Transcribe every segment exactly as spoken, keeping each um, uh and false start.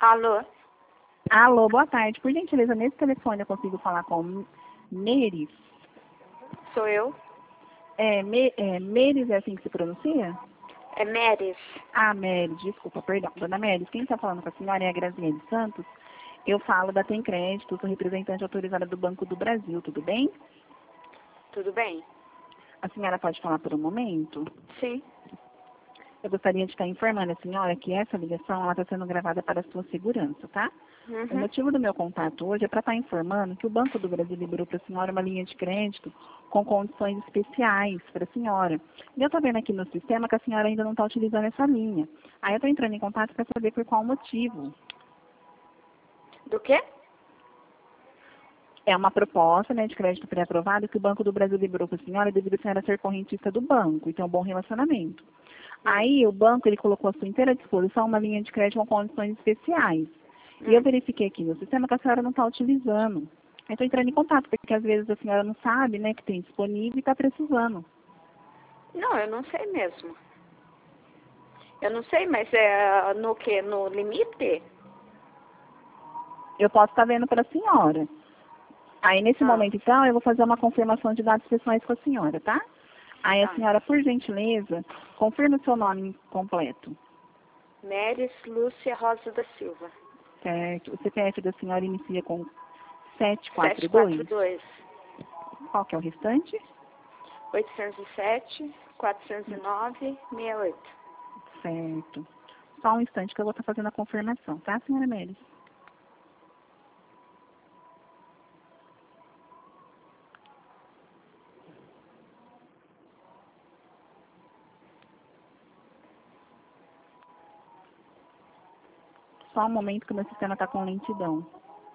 Alô? Alô, boa tarde. Por gentileza, nesse telefone eu consigo falar com Meires? Sou eu? É, Me, é, Meires é assim que se pronuncia? É Meres. Ah, Meires, desculpa, perdão. Dona Meires, quem está falando com a senhora é a Graziele Santos. Eu falo da Tem Crédito, sou representante autorizada do Banco do Brasil, tudo bem? Tudo bem? A senhora pode falar por um momento? Sim. Eu gostaria de estar informando a senhora que essa ligação está sendo gravada para a sua segurança, tá? O Uhum. motivo do meu contato hoje é para estar informando que o Banco do Brasil liberou para a senhora uma linha de crédito com condições especiais para a senhora. E eu estou vendo aqui no sistema que a senhora ainda não está utilizando essa linha. Aí eu estou entrando em contato para saber por qual motivo. Do quê? É uma proposta, né, de crédito pré-aprovado que o Banco do Brasil liberou para a senhora devido a senhora ser correntista do banco e ter um bom relacionamento. Aí o banco ele colocou à sua inteira disposição uma linha de crédito com condições especiais. E eu Hum. verifiquei aqui no sistema que a senhora não está utilizando. Aí estou entrando em contato, porque às vezes a senhora não sabe, né, que tem disponível e está precisando. Não, eu não sei mesmo. Eu não sei, mas é no quê? No limite? Eu posso estar vendo para a senhora. Aí nesse Ah, momento, então, eu vou fazer uma confirmação de dados pessoais com a senhora, tá? Aí a tá. senhora, por gentileza, confirme o seu nome completo. Meres Lúcia Rosa da Silva. Certo. O C P F da senhora inicia com sete quatro sete quatro dois. dois, Qual que é o restante? oitocentos e sete, quatrocentos e nove, sessenta e oito. Certo. Só um instante que eu vou estar fazendo a confirmação, tá, senhora Meires? Só um momento que o meu sistema está com lentidão.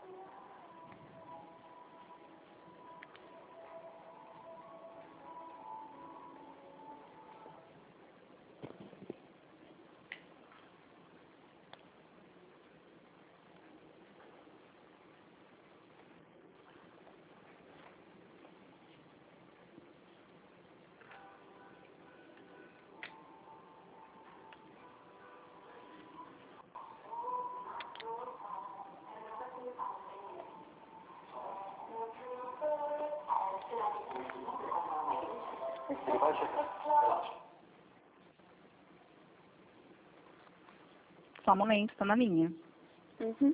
Só um momento, estou na linha. Uhum.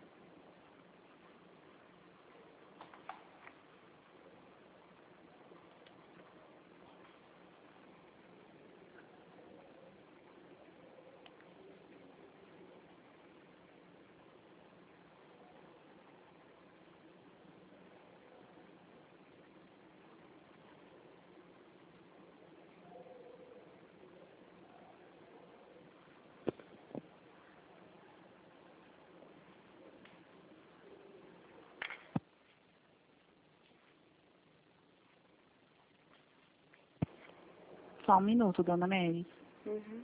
Só um minuto, dona Meires. Uhum.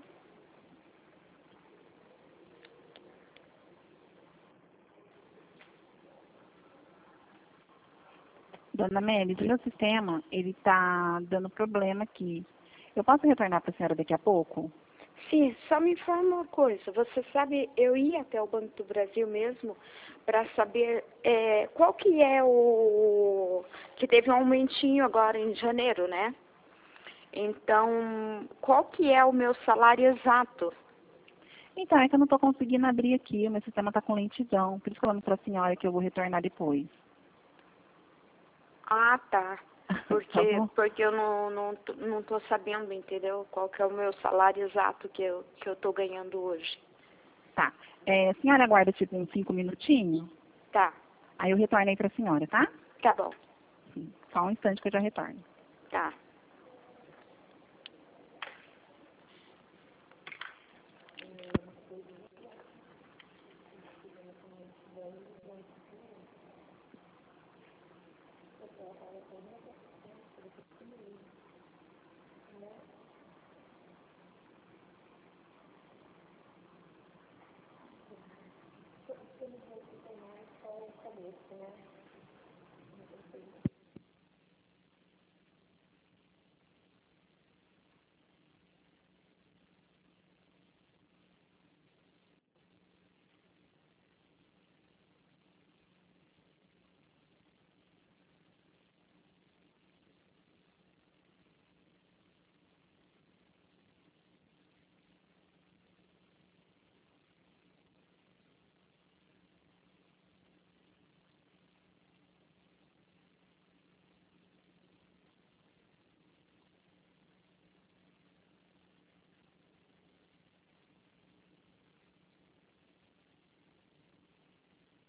Dona Meires, o meu sistema, ele está dando problema aqui. Eu posso retornar para a senhora daqui a pouco? Sim, só me informa uma coisa. Você sabe, eu ia até o Banco do Brasil mesmo para saber é, qual que é o... que teve um aumentinho agora em janeiro, né? Então, qual que é o meu salário exato? Então, é que eu não estou conseguindo abrir aqui, o meu sistema está com lentidão. Por isso que eu falando para a senhora que eu vou retornar depois. Ah, tá. Tá Porque, bom? porque eu não, não, tô- não tô sabendo, entendeu? Qual que é o meu salário exato que eu, que eu tô ganhando hoje. Tá. É, a senhora aguarda tipo uns cinco minutinhos? Tá, Aí eu retorno aí para a senhora, tá? tá bom. Sim. Só um instante que eu já retorno. Tá.